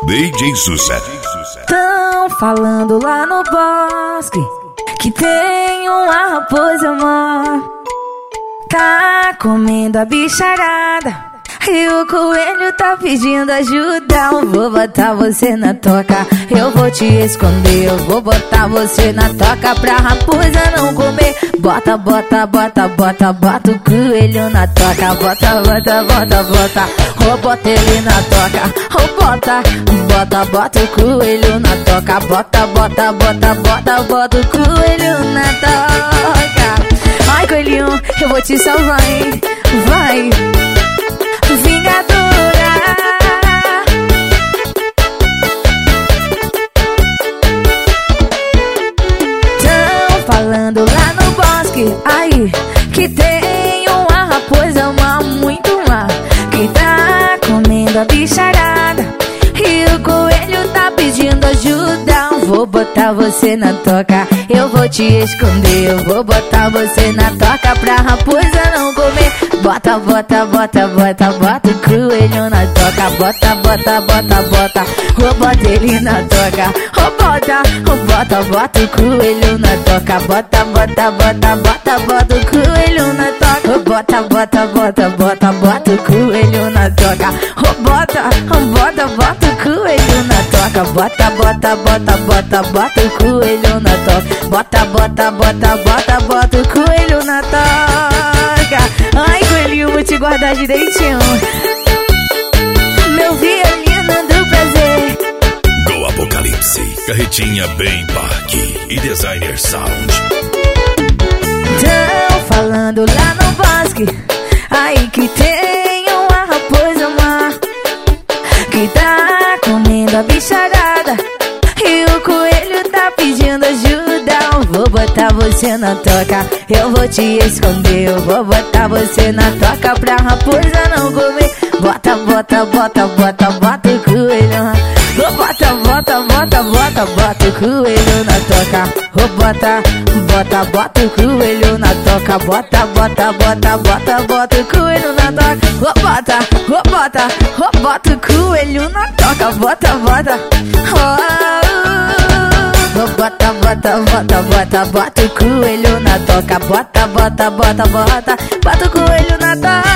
DJ Sucesso. Tão falando lá no bosque que tem uma raposa má, tá comendo a bicharada e o coelho tá pedindo ajuda. Eu vou botar você na toca, eu vou te esconder, eu vou botar você na toca pra raposa não comer. Bota, bota, bota, bota, bota o coelho na toca. Bota, bota, bota, bota, oh, bota ele na toca. Oh, bota, bota, bota o coelho na toca. Bota, bota, bota, bota, bota o coelho na toca. Ai, coelhinho, eu vou te salvar, hein? Vai, vingadora. Tão falando lá no bosque, aí, que tem uma raposa má, muito má, que tá comendo a bicharada e o coelho tá pedindo ajuda. Vou botar você na toca, eu vou te esconder, eu vou botar você na toca pra raposa não comer. Bota, bota, bota, bota, bota o coelho na toca. Bota, bota, bota, bota, oh, bota ele na toca. Oh, bota, oh, bota, bota o coelho na toca. Bota, bota, bota, bota, bota o coelho na toca. Oh, bota, bota, bota, bota, bota o coelho na toca. Oh, bota, oh, bota, bota o coelho na toca. Bota, bota, bota, bota, bota o coelho na toca. Bota, bota, bota, bota, bota o coelho na toca. Ai, coelhinho, vou te guardar direitinho, meu violino do prazer. Go Apocalipse, Carretinha Bem Parque e Designer Sound. Tão falando lá no bosque, aí que tem uma raposa má, que tá comendo a bicharada e o coelho tá pedindo ajuda. Eu vou botar você na toca, eu vou te esconder, eu vou botar você na toca pra raposa não comer. Bota, bota, bota, bota, bota o coelho. Oh, bota, bota, bota, bota, bota o coelho na toca. Oh, bota, bota, bota o coelho na toca. Bota, bota, bota, bota, bota o coelho na toca. Oh, bota, oh, bota, oh, bota o coelho na toca. Bota, bota, oh, bota, bota, bota, bota, bota o coelho na toca. Bota, bota, bota, bota, bota o coelho na toca.